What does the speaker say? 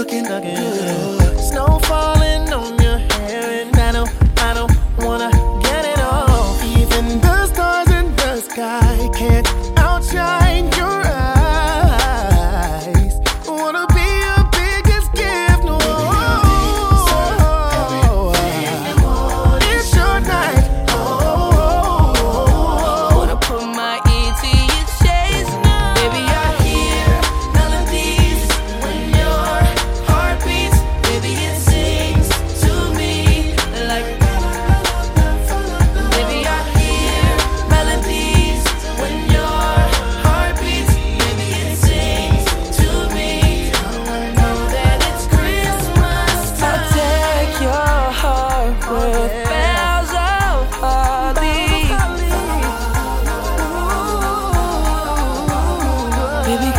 looking good. Snow falling on your hair, and I don't wanna get it off. Even the stars in the sky can't outshine your eyes. Wanna be your biggest gift, no. It's your night. Wanna put my ear to your chest now. Baby, I hear melodies when your heart beats. Baby, it sings to me like. Baby, I hear melodies when your heart beats. Baby, it sings to me. Know that it's Christmas time. I'll take your heart with bells of holly. Baby,